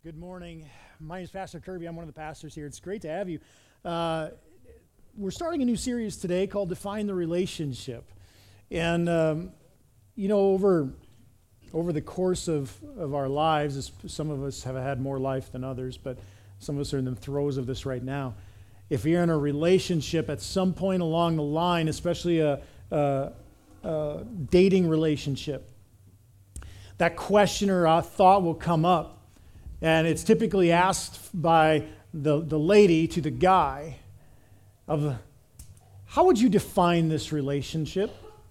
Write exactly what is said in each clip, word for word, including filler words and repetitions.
Good morning. My name is Pastor Kirby. I'm one of the pastors here. It's great to have you. Uh, we're starting a new series today called Define the Relationship. And, um, you know, over over the course of, of our lives, some of us have had more life than others, but some of us are in the throes of this right now. If you're in a relationship at some point along the line, especially a, a, a dating relationship, that question or a thought will come up. And it's typically asked by the, the lady to the guy of, how would you define this relationship?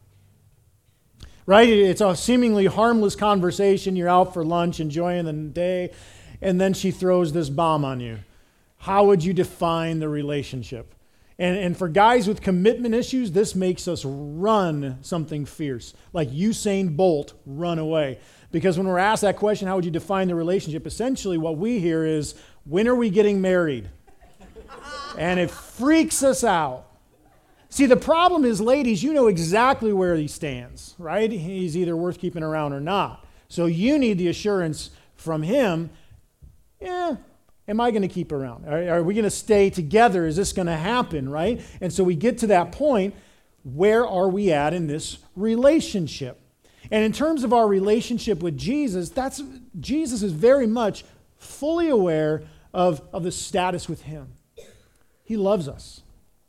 Right? It's a seemingly harmless conversation. You're out for lunch, enjoying the day, and then she throws this bomb on you. How would you define the relationship? And, and for guys with commitment issues, this makes us run something fierce. Like Usain Bolt, run away. Because when we're asked that question, how would you define the relationship? Essentially what we hear is, when are we getting married? And it freaks us out. See, the problem is, ladies, you know exactly where he stands, right? He's either worth keeping around or not. So you need the assurance from him, yeah, am I going to keep around? Are, are we going to stay together? Is this going to happen, right? And so we get to that point, where are we at in this relationship? And in terms of our relationship with Jesus, that's Jesus is very much fully aware of, of the status with him. He loves us.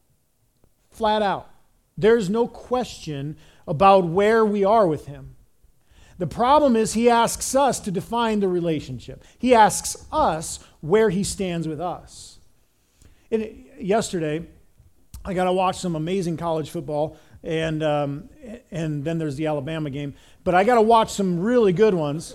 Flat out. There's no question about where we are with him. The problem is he asks us to define the relationship. He asks us where he stands with us. And yesterday, I got to watch some amazing college football, and um, and then there's the Alabama game. But I got to watch some really good ones.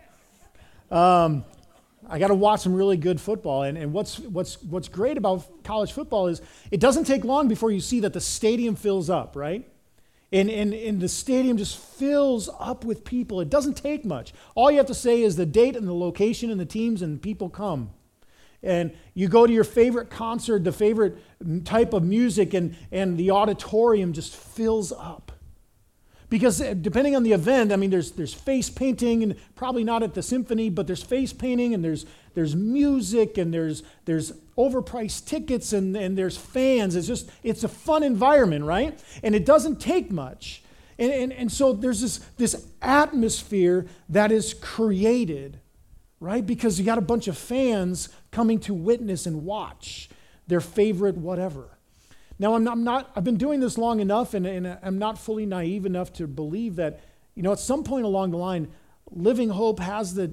Um, I got to watch some really good football. And, and what's what's what's great about college football is it doesn't take long before you see that the stadium fills up, right? And, and, and the stadium just fills up with people. It doesn't take much. All you have to say is the date and the location and the teams, and people come. And you go to your favorite concert, the favorite type of music, and, and the auditorium just fills up. Because depending on the event, I mean, there's there's face painting, and probably not at the symphony, but there's face painting, and there's there's music, and there's there's overpriced tickets, and, and there's fans. It's just, it's a fun environment, right? And it doesn't take much. And, and, and so there's this, this atmosphere that is created, right? Because you got a bunch of fans coming to witness and watch their favorite whatever. Now, I'm not, I'm not, I've been doing this long enough, and, and I'm not fully naive enough to believe that, you know, at some point along the line, Living Hope has the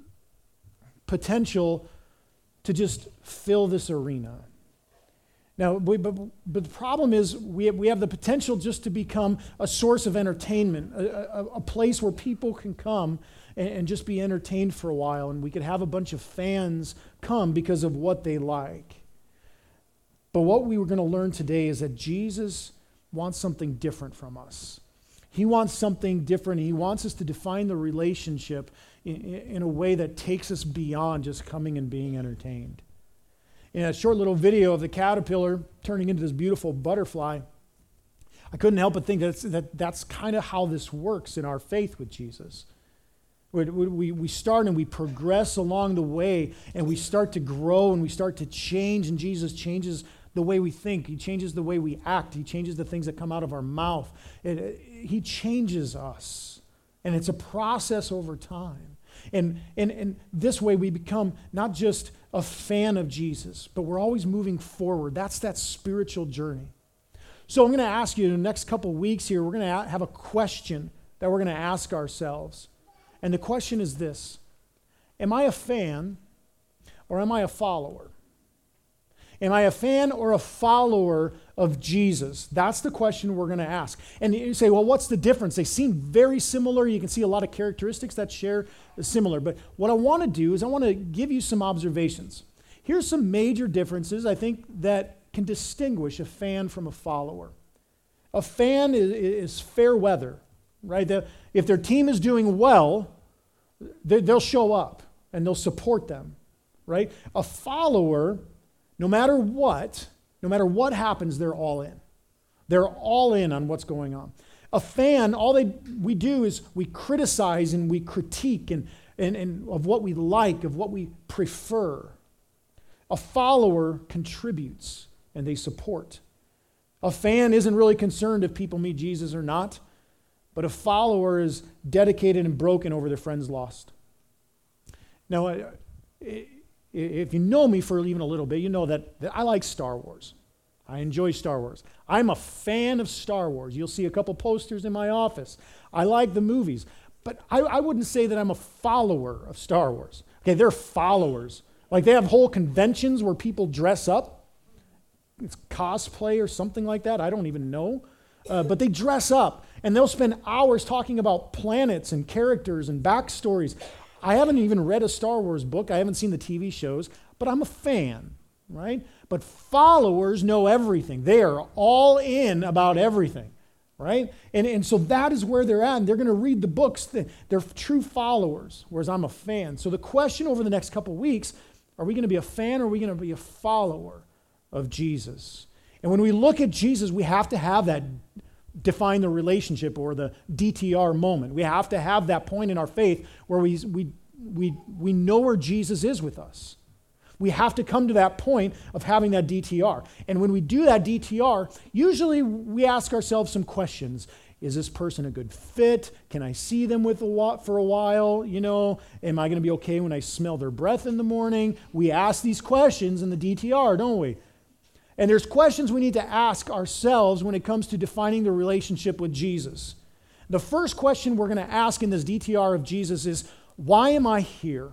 potential to just fill this arena. Now, we, but, but the problem is we have, we have the potential just to become a source of entertainment, a, a, a place where people can come and, and just be entertained for a while, and we could have a bunch of fans come because of what they like. But what we were going to learn today is that Jesus wants something different from us. He wants something different. He wants us to define the relationship in, in a way that takes us beyond just coming and being entertained. In a short little video of the caterpillar turning into this beautiful butterfly, I couldn't help but think that, that that's kind of how this works in our faith with Jesus. We, we, we start and we progress along the way, and we start to grow and we start to change, and Jesus changes the way we think. He changes the way we act. He changes the things that come out of our mouth. It, it, he changes us, and it's a process over time. And, and, and this way we become not just a fan of Jesus, but we're always moving forward. That's that spiritual journey. So I'm going to ask you in the next couple of weeks here, we're going to have a question that we're going to ask ourselves. And the question is this: am I a fan or am I a follower? Am I a fan or a follower of Jesus? That's the question we're going to ask. And you say, well, what's the difference? They seem very similar. You can see a lot of characteristics that share similar. But what I want to do is I want to give you some observations. Here's some major differences, I think, that can distinguish a fan from a follower. A fan is, is fair weather, right? The, if their team is doing well, they, they'll show up and they'll support them, right? A follower, no matter what, no matter what happens, they're all in. They're all in on what's going on. A fan, all they we do is we criticize and we critique, and and, and of what we like, of what we prefer. A follower contributes and they support. A fan isn't really concerned if people meet Jesus or not, but a follower is dedicated and broken over their friend's lost. Now, if you know me for even a little bit, you know that, that I like Star Wars. I enjoy Star Wars. I'm a fan of Star Wars. You'll see a couple posters in my office. I like the movies. But I, I wouldn't say that I'm a follower of Star Wars. Okay, they're followers. Like they have whole conventions where people dress up. It's cosplay or something like that. I don't even know. Uh, but they dress up and they'll spend hours talking about planets and characters and backstories. I haven't even read a Star Wars book. I haven't seen the T V shows, but I'm a fan, right? But followers know everything. They are all in about everything, right? And, and so that is where they're at, and they're going to read the books. They're true followers, whereas I'm a fan. So the question over the next couple weeks, are we going to be a fan or are we going to be a follower of Jesus? And when we look at Jesus, we have to have that define the relationship or the D T R moment. We have to have that point in our faith where we, we, we, we know where Jesus is with us. We have to come to that point of having that D T R. And when we do that D T R, usually we ask ourselves some questions. Is this person a good fit? Can I see them with a wa- for a while? You know, am I going to be okay when I smell their breath in the morning? We ask these questions in the D T R, don't we? And there's questions we need to ask ourselves when it comes to defining the relationship with Jesus. The first question we're going to ask in this D T R of Jesus is, why am I here?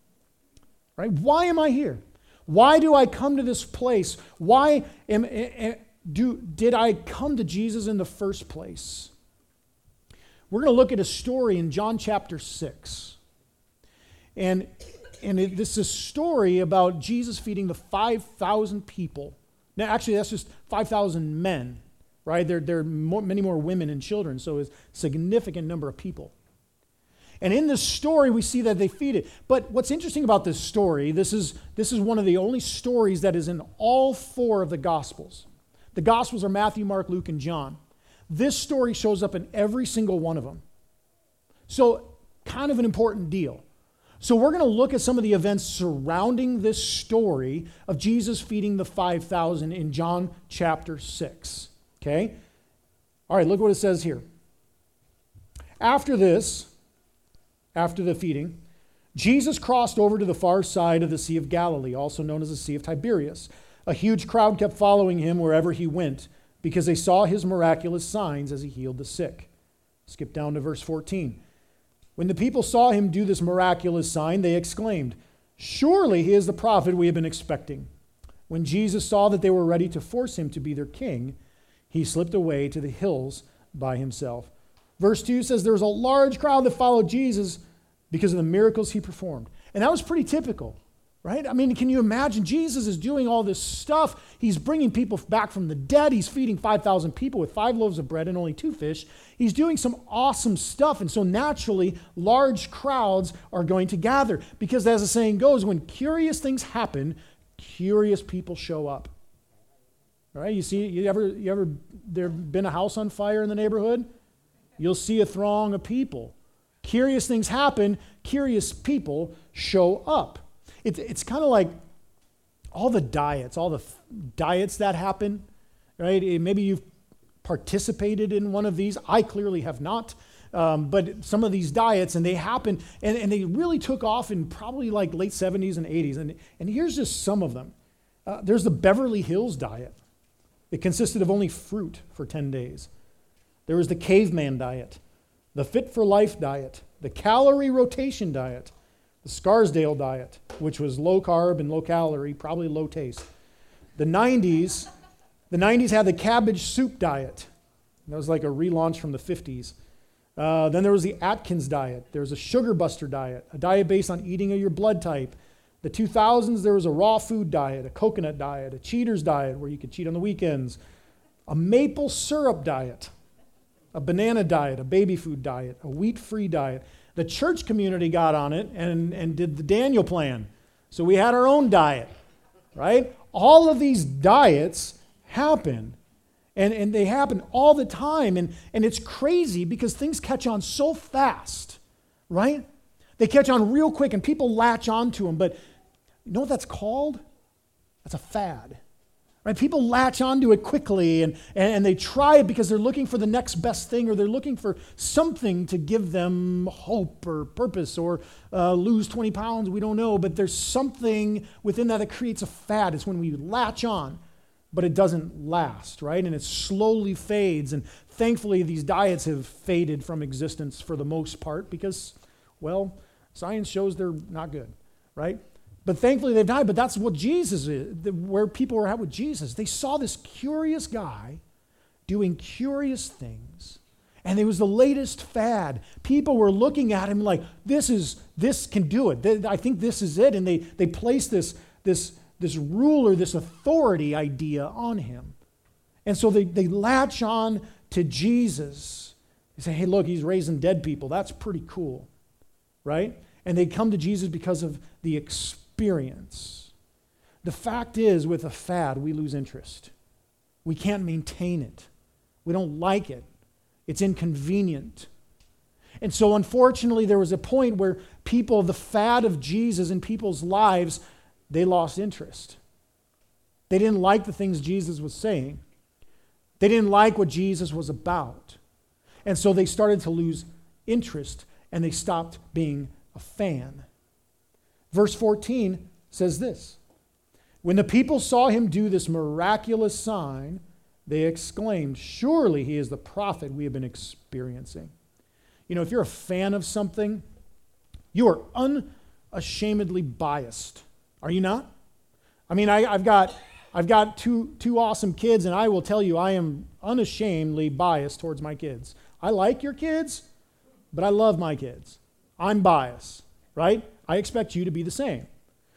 Right? Why am I here? Why do I come to this place? Why am, am do did I come to Jesus in the first place? We're going to look at a story in John chapter six. And, and it, this is a story about Jesus feeding the five thousand people. Now, actually, that's just five thousand men, right? There, there are more, many more women and children, so it's a significant number of people. And in this story, we see that they feed it. But what's interesting about this story, this is, this is one of the only stories that is in all four of the Gospels. The Gospels are Matthew, Mark, Luke, and John. This story shows up in every single one of them. So, kind of an important deal. So we're going to look at some of the events surrounding this story of Jesus feeding the five thousand in John chapter six. Okay? All right, look what it says here. After this, after the feeding, Jesus crossed over to the far side of the Sea of Galilee, also known as the Sea of Tiberias. A huge crowd kept following him wherever he went because they saw his miraculous signs as he healed the sick. Skip down to verse fourteen. When the people saw him do this miraculous sign, they exclaimed, "Surely he is the prophet we have been expecting." When Jesus saw that they were ready to force him to be their king, he slipped away to the hills by himself. Verse two says there was a large crowd that followed Jesus because of the miracles he performed. And that was pretty typical, right? I mean, can you imagine? Jesus is doing all this stuff. He's bringing people back from the dead. He's feeding five thousand people with five loaves of bread and only two fish. He's doing some awesome stuff. And so naturally, large crowds are going to gather because as the saying goes, when curious things happen, curious people show up. All right? You see, you ever, you ever, there been a house on fire in the neighborhood? You'll see a throng of people. Curious things happen, curious people show up. It, it's kind of like all the diets, all the f- diets that happen, right? Maybe you've participated in one of these. I clearly have not. Um, but some of these diets, and they happen, and, and they really took off in probably like late seventies and eighties. And, and here's just some of them. Uh, there's the Beverly Hills diet. It consisted of only fruit for ten days. There was the caveman diet, the Fit for Life diet, the calorie rotation diet, the Scarsdale diet, which was low carb and low calorie, probably low taste. The nineties, the nineties had the cabbage soup diet. That was like a relaunch from the fifties. Uh, then there was the Atkins diet. There was a Sugar Buster diet, a diet based on eating of your blood type. The two thousands, there was a raw food diet, a coconut diet, a cheaters diet where you could cheat on the weekends, a maple syrup diet, a banana diet, a baby food diet, a wheat-free diet. The church community got on it and, and did the Daniel plan. So we had our own diet, right? All of these diets happen, and, and they happen all the time, and, and it's crazy because things catch on so fast, right? They They catch on real quick and people latch onto them. But you know what that's called? That's a fad. Right? People latch onto it quickly and, and, and they try it because they're looking for the next best thing, or they're looking for something to give them hope or purpose, or uh, lose twenty pounds, we don't know. But there's something within that that creates a fad. It's when we latch on, but it doesn't last, right? And it slowly fades. And thankfully, these diets have faded from existence for the most part because, well, science shows they're not good, right? But thankfully they've died. But that's what Jesus is, where people were at with Jesus. They saw this curious guy doing curious things, and it was the latest fad. People were looking at him like, this is this can do it. I think this is it. And they they placed this this this ruler, this authority idea on him. And so they, they latch on to Jesus. They say, hey, look, he's raising dead people. That's pretty cool, right? And they come to Jesus because of the experience. Experience. The fact is, with a fad, we lose interest. We can't maintain it. We don't like it. It's inconvenient. And so, unfortunately, there was a point where people, the fad of Jesus in people's lives, they lost interest. They didn't like the things Jesus was saying. They didn't like what Jesus was about. And so they started to lose interest, and they stopped being a fan. Verse fourteen says this: when the people saw him do this miraculous sign, they exclaimed, surely he is the prophet we have been experiencing. You know, if you're a fan of something, you are unashamedly biased. Are you not? I mean, I, I've got I've got two two awesome kids, and I will tell you I am unashamedly biased towards my kids. I like your kids, but I love my kids. I'm biased, right? I expect you to be the same.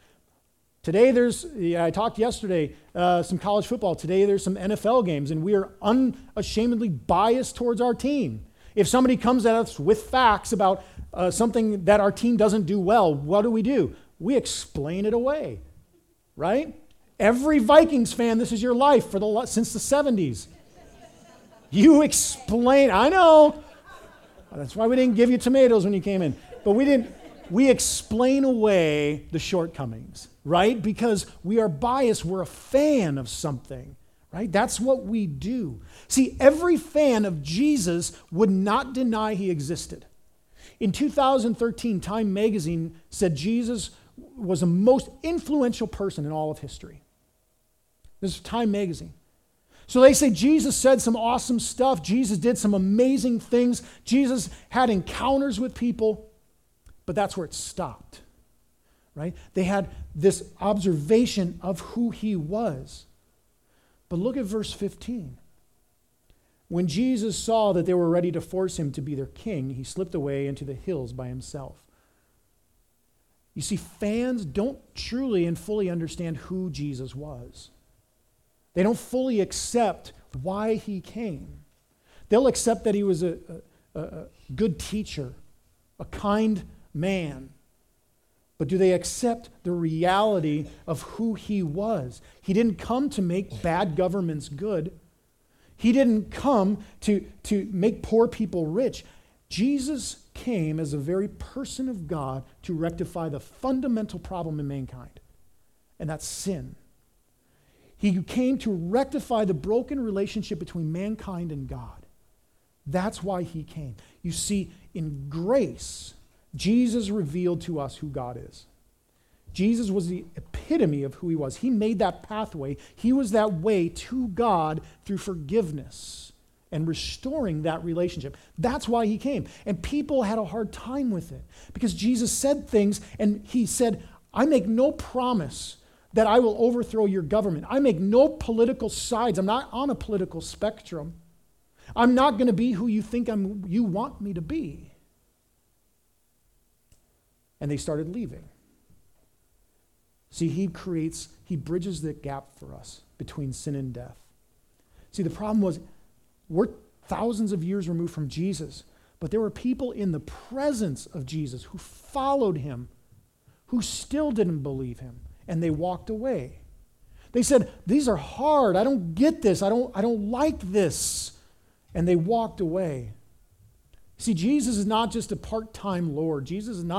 Today there's, yeah, I talked yesterday, uh, some college football. Today there's some N F L games, and we are unashamedly biased towards our team. If somebody comes at us with facts about uh, something that our team doesn't do well, what do we do? We explain it away, right? Every Vikings fan, this is your life for the since the seventies. You explain, I know. That's why we didn't give you tomatoes when you came in. But we didn't. We explain away the shortcomings, right? Because we are biased. We're a fan of something, right? That's what we do. See, every fan of Jesus would not deny he existed. In two thousand thirteen, Time magazine said Jesus was the most influential person in all of history. This is Time magazine. So they say Jesus said some awesome stuff. Jesus did some amazing things. Jesus had encounters with people. But that's where it stopped, right? They had this observation of who he was. But look at verse fifteen. When Jesus saw that they were ready to force him to be their king, he slipped away into the hills by himself. You see, fans don't truly and fully understand who Jesus was. They don't fully accept why he came. They'll accept that he was a, a, a good teacher, a kind man. But do they accept the reality of who he was? He didn't come to make bad governments good. He didn't come to, to make poor people rich. Jesus came as a very person of God to rectify the fundamental problem in mankind, and that's sin. He came to rectify the broken relationship between mankind and God. That's why he came. You see, in grace, Jesus revealed to us who God is. Jesus was the epitome of who he was. He made that pathway. He was that way to God through forgiveness and restoring that relationship. That's why he came. And people had a hard time with it because Jesus said things, and he said, I make no promise that I will overthrow your government. I make no political sides. I'm not on a political spectrum. I'm not going to be who you think I'm, you want me to be. And they started leaving. See, he creates, he bridges the gap for us between sin and death. See, the problem was we're thousands of years removed from Jesus, but there were people in the presence of Jesus who followed him, who still didn't believe him, and they walked away. They said, these are hard. I don't get this. I don't, I don't like this. And they walked away. See, Jesus is not just a part-time Lord. Jesus is not a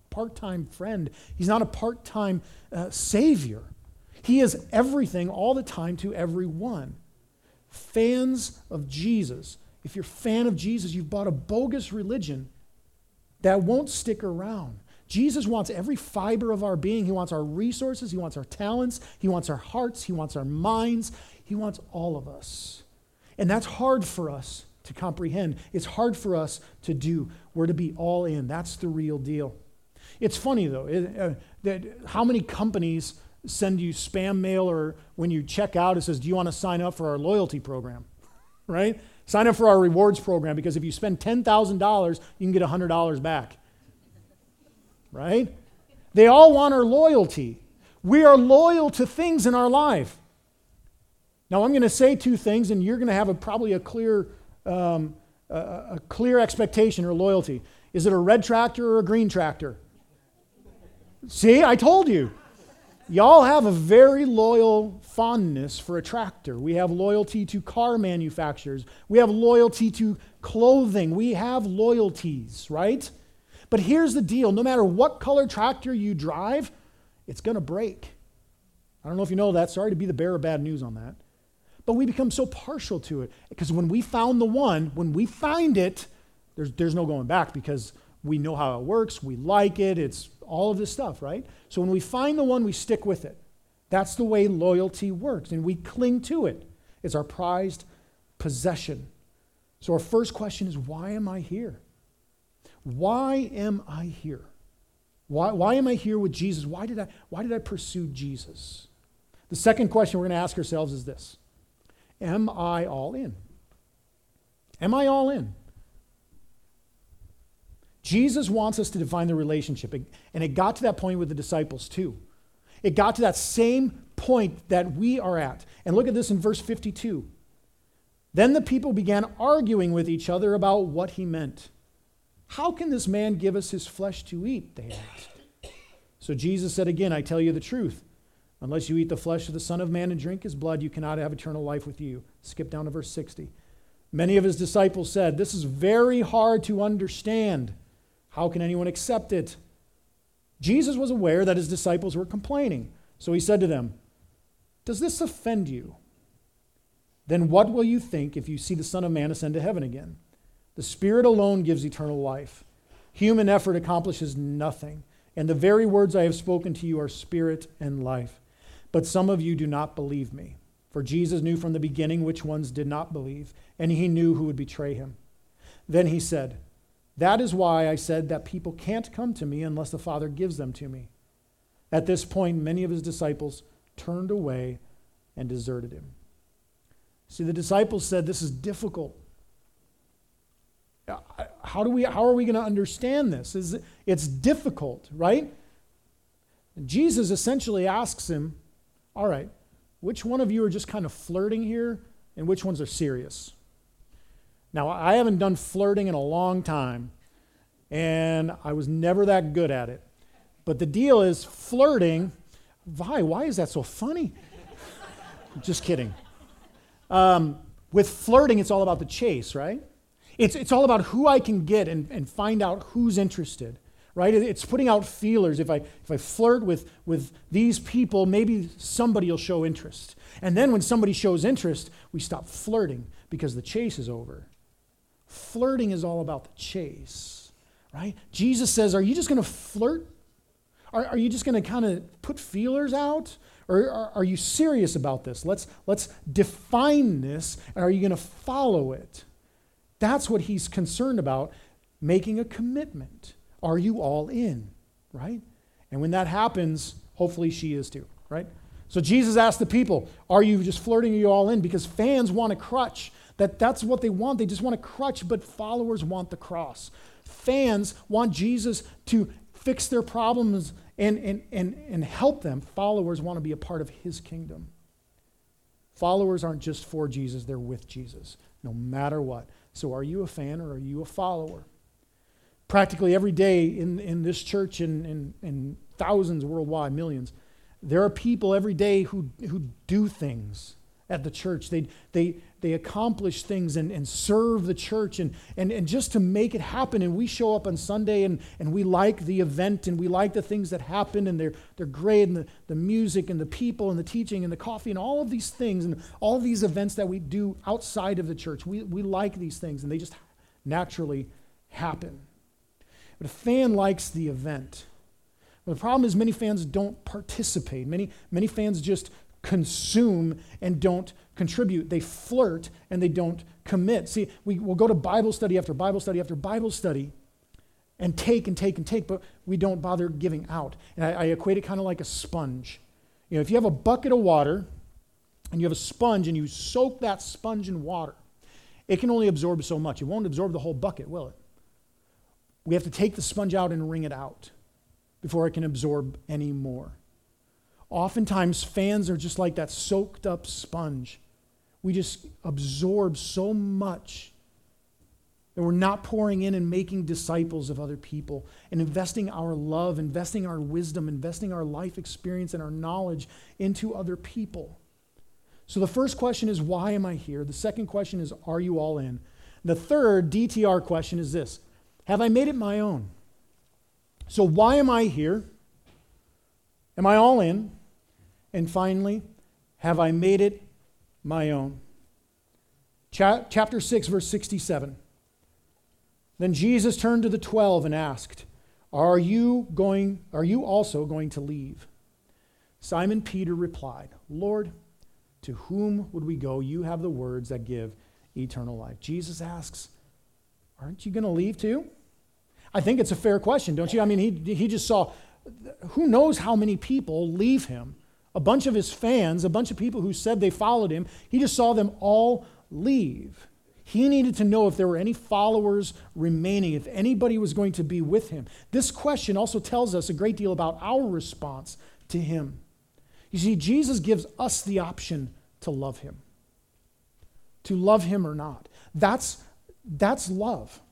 part-time friend. He's not a part-time uh, savior. He is everything all the time to everyone. Fans of Jesus. If you're a fan of Jesus, you've bought a bogus religion that won't stick around. Jesus wants every fiber of our being. He wants our resources. He wants our talents. He wants our hearts. He wants our minds. He wants all of us. And that's hard for us to comprehend. It's hard for us to do. We're to be all in. That's the real deal. It's funny, though, it, uh, that how many companies send you spam mail, or when you check out, it says, do you want to sign up for our loyalty program? Right? Sign up for our rewards program, because if you spend ten thousand dollars, you can get one hundred dollars back. Right? They all want our loyalty. We are loyal to things in our life. Now, I'm going to say two things, and you're going to have a, probably a clear, um, a, a clear expectation or loyalty. Is it a red tractor or a green tractor? See, I told you. Y'all have a very loyal fondness for a tractor. We have loyalty to car manufacturers. We have loyalty to clothing. We have loyalties, right? But here's the deal. No matter what color tractor you drive, it's going to break. I don't know if you know that. Sorry to be the bearer of bad news on that. But we become so partial to it. Because when we found the one, when we find it, there's, there's no going back, because we know how it works. We like it. It's all of this stuff, right? So when we find the one, we stick with it. That's the way loyalty works. And we cling to it. It's our prized possession. So our first question is, why am I here? Why am I here? Why, why am I here with Jesus? Why did I, why did I pursue Jesus? The second question we're going to ask ourselves is this. Am I all in? Am I all in? Jesus wants us to define the relationship. And it got to that point with the disciples too. It got to that same point that we are at. And look at this in verse fifty-two. Then the people began arguing with each other about what he meant. How can this man give us his flesh to eat? They asked. So Jesus said again, I tell you the truth. Unless you eat the flesh of the Son of Man and drink his blood, you cannot have eternal life with you. Skip down to verse sixty. Many of his disciples said, this is very hard to understand. How can anyone accept it? Jesus was aware that his disciples were complaining. So he said to them, does this offend you? Then what will you think if you see the Son of Man ascend to heaven again? The Spirit alone gives eternal life. Human effort accomplishes nothing. And the very words I have spoken to you are spirit and life. But some of you do not believe me. For Jesus knew from the beginning which ones did not believe, and he knew who would betray him. Then he said, that is why I said that people can't come to me unless the Father gives them to me. At this point, many of his disciples turned away and deserted him. See, the disciples said, this is difficult. How do we? How are we going to understand this? Is it, it's difficult, right? And Jesus essentially asks him, all right, which one of you are just kind of flirting here and which ones are serious? Now, I haven't done flirting in a long time, and I was never that good at it. But the deal is flirting, why? Why is that so funny? Just kidding. Um, with flirting, it's all about the chase, right? It's, it's all about who I can get and, and find out who's interested, right? It's putting out feelers. If I, if I flirt with, with these people, maybe somebody will show interest. And then when somebody shows interest, we stop flirting because the chase is over. Flirting is all about the chase, right? Jesus says, are you just going to flirt? Are, are you just going to kind of put feelers out? Or are, are you serious about this? Let's, let's define this. And are you going to follow it? That's what he's concerned about, making a commitment. Are you all in, right? And when that happens, hopefully she is too, right? So Jesus asked the people, are you just flirting or are you all in? Because fans want a crutch. That, that's what they want. They just want a crutch, but followers want the cross. Fans want Jesus to fix their problems and, and, and, and help them. Followers want to be a part of his kingdom. Followers aren't just for Jesus, they're with Jesus, no matter what. So are you a fan or are you a follower? Practically every day in, in this church and in, in, in thousands worldwide, millions, there are people every day who, who do things at the church. They they they accomplish things and, and serve the church and, and, and just to make it happen. And we show up on Sunday and, and we like the event and we like the things that happen and they're they're great and the, the music and the people and the teaching and the coffee and all of these things and all of these events that we do outside of the church. We we like these things and they just naturally happen. But a fan likes the event. Well, the problem is many fans don't participate. Many many fans just consume and don't contribute. They flirt and they don't commit. See, we will go to Bible study after Bible study after Bible study and take and take and take, but we don't bother giving out. And I, I equate it kind of like a sponge. You know, if you have a bucket of water and you have a sponge and you soak that sponge in water, it can only absorb so much. It won't absorb the whole bucket, will it? We have to take the sponge out and wring it out before it can absorb any more. Oftentimes, fans are just like that soaked up sponge. We just absorb so much that we're not pouring in and making disciples of other people and investing our love, investing our wisdom, investing our life experience and our knowledge into other people. So the first question is, why am I here? The second question is, are you all in? The third D T R question is this: have I made it my own? So why am I here? Am I all in? And finally, have I made it my own? Cha- chapter six, verse sixty-seven. Then Jesus turned to the twelve and asked, Are you going, are you also going to leave? Simon Peter replied, Lord, to whom would we go? You have the words that give eternal life. Jesus asks, aren't you going to leave too? I think it's a fair question, don't you? I mean, he, he just saw, who knows how many people leave him. A bunch of his fans, a bunch of people who said they followed him, he just saw them all leave. He needed to know if there were any followers remaining, if anybody was going to be with him. This question also tells us a great deal about our response to him. You see, Jesus gives us the option to love him, to love him or not. That's, that's love.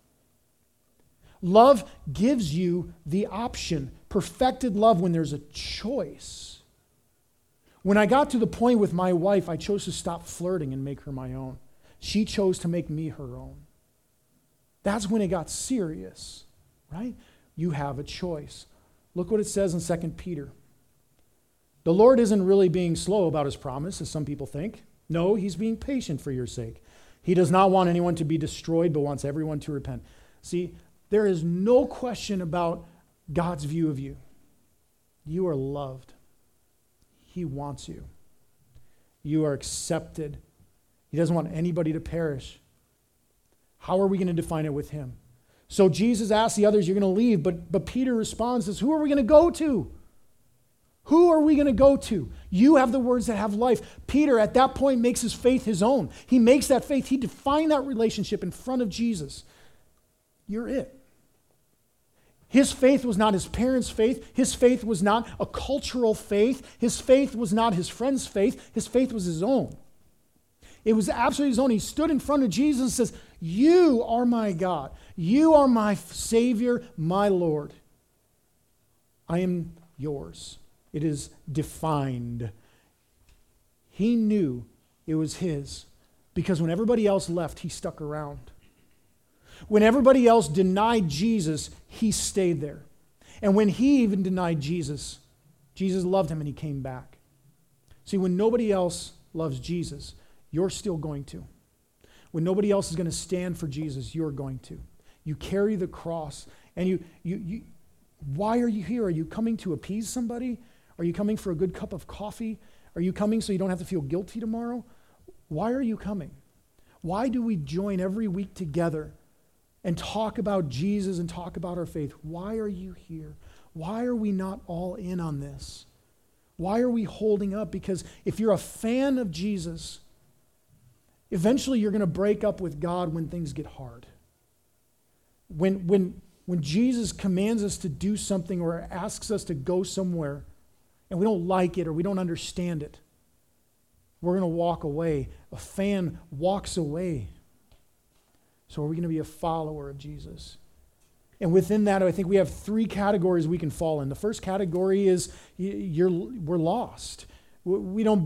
Love gives you the option, perfected love when there's a choice. When I got to the point with my wife, I chose to stop flirting and make her my own. She chose to make me her own. That's when it got serious, right? You have a choice. Look what it says in Second Peter. The Lord isn't really being slow about his promise, as some people think. No, he's being patient for your sake. He does not want anyone to be destroyed, but wants everyone to repent. See, there is no question about God's view of you. You are loved. He wants you. You are accepted. He doesn't want anybody to perish. How are we going to define it with him? So Jesus asks the others, you're going to leave, but, but Peter responds, says, who are we going to go to? Who are we going to go to? You have the words that have life. Peter, at that point, makes his faith his own. He makes that faith. He defined that relationship in front of Jesus. You're it. His faith was not his parents' faith. His faith was not a cultural faith. His faith was not his friend's faith. His faith was his own. It was absolutely his own. He stood in front of Jesus and says, you are my God. You are my Savior, my Lord. I am yours. It is defined. He knew it was his because when everybody else left, he stuck around. When everybody else denied Jesus, he stayed there. And when he even denied Jesus, Jesus loved him and he came back. See, when nobody else loves Jesus, you're still going to. When nobody else is going to stand for Jesus, you're going to. You carry the cross and you, you, you, why are you here? Are you coming to appease somebody? Are you coming for a good cup of coffee? Are you coming so you don't have to feel guilty tomorrow? Why are you coming? Why do we join every week together and talk about Jesus and talk about our faith? Why are you here? Why are we not all in on this? Why are we holding up? Because if you're a fan of Jesus, eventually you're going to break up with God when things get hard. When, when, when Jesus commands us to do something or asks us to go somewhere and we don't like it or we don't understand it, we're going to walk away. A fan walks away. So are we going to be a follower of Jesus? And within that, I think we have three categories we can fall in. The first category is you're, we're lost. We don't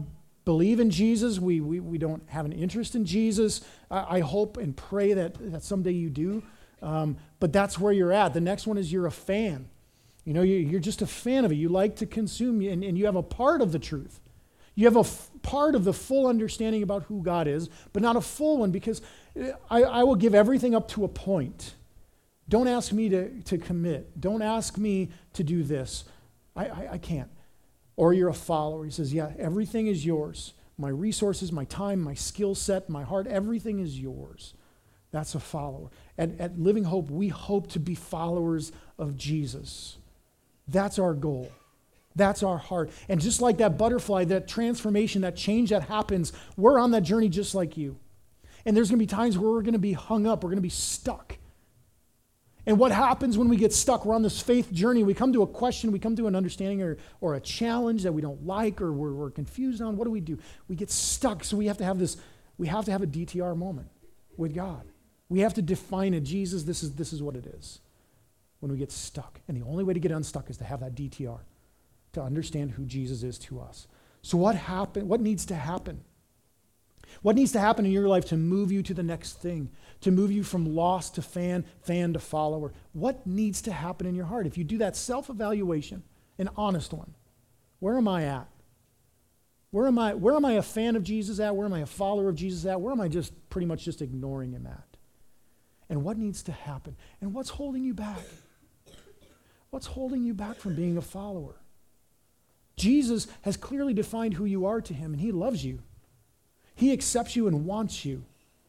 believe in Jesus. We, we, we don't have an interest in Jesus. I, I hope and pray that, that someday you do. Um, but that's where you're at. The next one is you're a fan. You know, you, you're just a fan of it. You like to consume, and, and you have a part of the truth. You have a f- part of the full understanding about who God is, but not a full one, because I, I will give everything up to a point. Don't ask me to, to commit. Don't ask me to do this. I, I, I can't. Or you're a follower. He says, yeah, everything is yours. My resources, my time, my skill set, my heart, everything is yours. That's a follower. At, at Living Hope, we hope to be followers of Jesus. That's our goal. That's our heart. And just like that butterfly, that transformation, that change that happens, we're on that journey just like you. And there's going to be times where we're going to be hung up. We're going to be stuck. And what happens when we get stuck? We're on this faith journey. We come to a question, we come to an understanding or, or a challenge that we don't like or we're, we're confused on. What do we do? We get stuck. So we have to have this, we have to have a D T R moment with God. We have to define it. Jesus, this is, this is what it is when we get stuck. And the only way to get unstuck is to have that D T R, to understand who Jesus is to us. So what happen, what needs to happen? What needs to happen in your life to move you to the next thing, to move you from lost to fan, fan to follower? What needs to happen in your heart? If you do that self-evaluation, an honest one, where am I at? Where am I, where am I a fan of Jesus at? Where am I a follower of Jesus at? Where am I just pretty much just ignoring him at? And what needs to happen? And what's holding you back? What's holding you back from being a follower? Jesus has clearly defined who you are to him, and he loves you. He accepts you and wants you.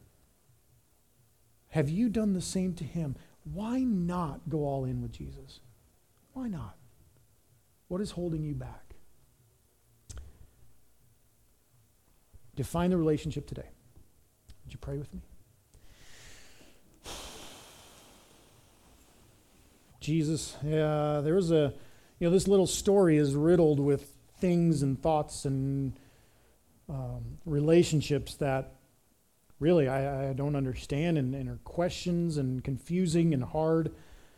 Have you done the same to him? Why not go all in with Jesus? Why not? What is holding you back? Define the relationship today. Would you pray with me? Jesus, yeah, there was a, you know, this little story is riddled with things and thoughts and um, relationships that really I, I don't understand and, and are questions and confusing and hard.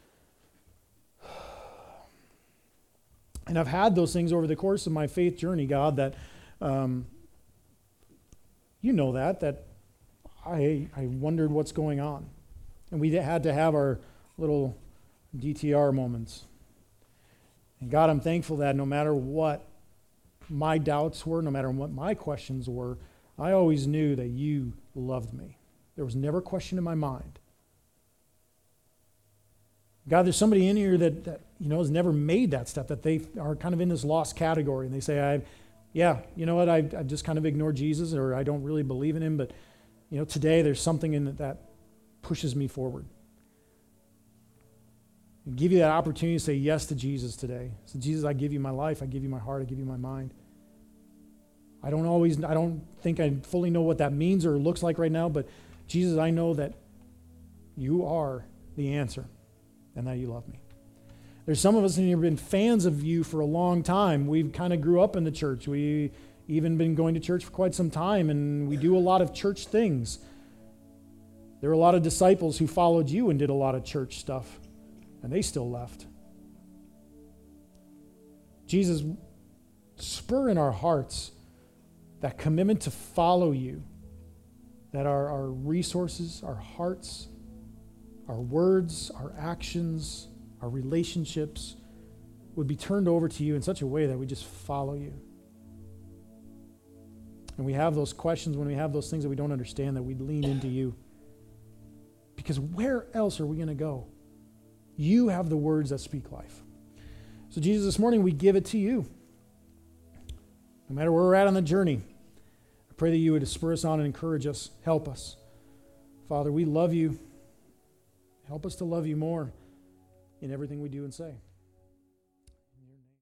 And I've had those things over the course of my faith journey, God, that um, you know that, that I, I wondered what's going on. And we had to have our little D T R moments. And God, I'm thankful that no matter what my doubts were, no matter what my questions were, I always knew that you loved me. There was never a question in my mind. God, there's somebody in here that, that you know has never made that step, that they are kind of in this lost category, and they say, I, yeah, you know what, I, I just kind of ignore Jesus, or I don't really believe in him, but you know, today there's something in it that pushes me forward. And give you that opportunity to say yes to Jesus today. So Jesus, I give you my life, I give you my heart, I give you my mind. I don't always, I don't think I fully know what that means or looks like right now, but Jesus, I know that you are the answer and that you love me. There's some of us in here who have been fans of you for a long time. We've kind of grew up in the church. We even been going to church for quite some time, and we do a lot of church things. There were a lot of disciples who followed you and did a lot of church stuff, and they still left. Jesus, spur in our hearts that commitment to follow you, that our, our resources, our hearts, our words, our actions, our relationships would be turned over to you in such a way that we just follow you. And we have those questions, when we have those things that we don't understand, that we lean into you. Because where else are we going to go? You have the words that speak life. So Jesus, this morning we give it to you. No matter where we're at on the journey, I pray that you would spur us on and encourage us, help us. Father, we love you. Help us to love you more in everything we do and say.